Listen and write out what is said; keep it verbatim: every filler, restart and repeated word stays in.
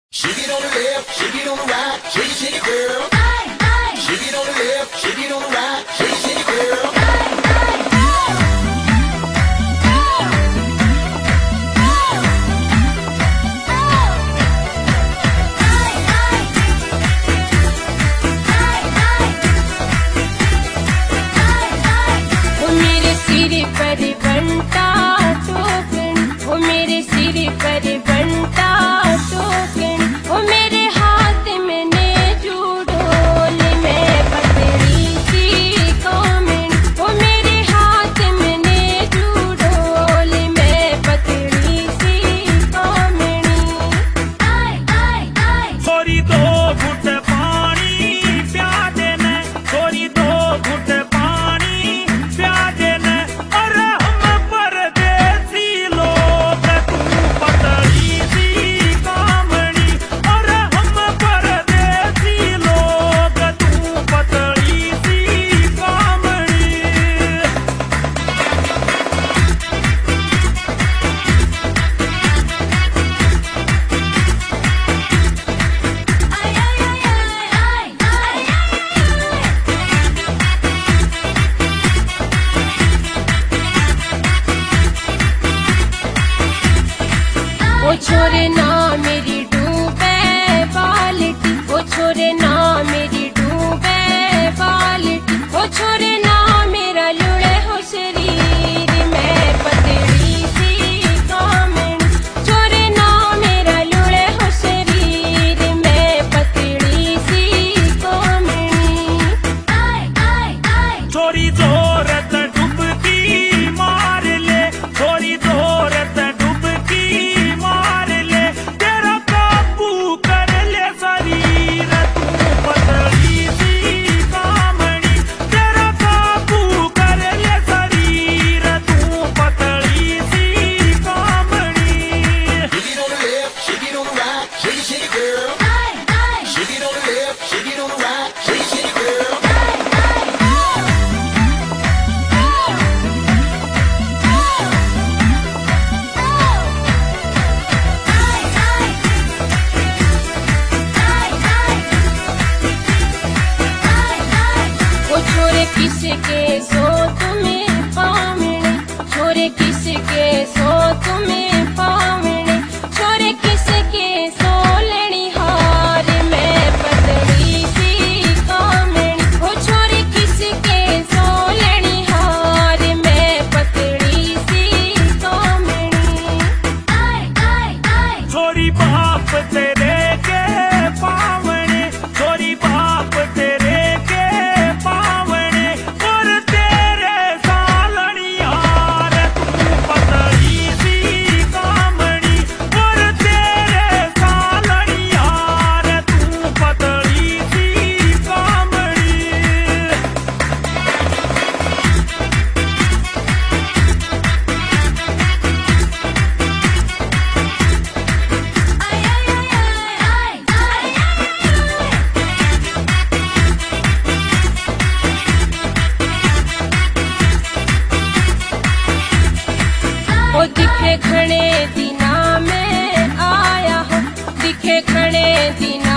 Shake it on the left, shake it on the right, shake it, shake it, girl. Aye, aye. Shake it on the left, shake it on the right, shake it, shake it, girl. Aye, aye. वो मेरे सिर पर बनता token, वो मेरे सिर पर बनता टोकन, वो मेरे हाथ में ने जुड़ोल में पतली सी कामन, वो मेरे हाथ में ने जुड़ोल में पतली सी कामनी। आय आय आय थोड़ी दो घुट पानी प्या देना, थोड़ी दो घुट पानी प्या देना। और हम परदेसी लोग तू पतली सी कामनी, और हम परदेसी लोग तू पतली सी कामनी। आय आय आय आय ओ छोरे ना मेरी डूबे बाल्टी, ओ छोरे ना मेरी डूबे बाल्टी, ओ छोरे ना मेरा लुढ़े हो शरीर में पतली सी कामन, छोरे ना मेरा लुढ़े हो शरीर में पतली सी कामनी। आय आय आय थोड़ी जोरत डुबकी मार ले, थोड़ी जोरत डुबकी मार ले। तेरा काबू कर ले शरीर तू पतली सी कामनी, तेरा काबू कर ले शरीर तू पतली सी कामनी। Shake it on the left, shake it on the right, shake it, shake it, girl. I I Shake it on the left, shake it on the right, shake it, shake it, girl. वो छोरे किसके सो तुम्हें पावने, छोरे किसके सो तुम्हें पावने, छोरे किसके सो लेनी हार में पतली सी कामनी, वो छोरे किसके सो लेनी हार में पतली सी कामनी। आय आय आय छोरी बाप तेरे के पावने, छोरी बाप तेरे के पावने। और तेरे सालनियार तू पतली सी कामनी, और तेरे सालनियार तू पतली सी कामनी। आय आय आय आय ओ दिखे घणे दिना में आया हो, दिखे घणे दिना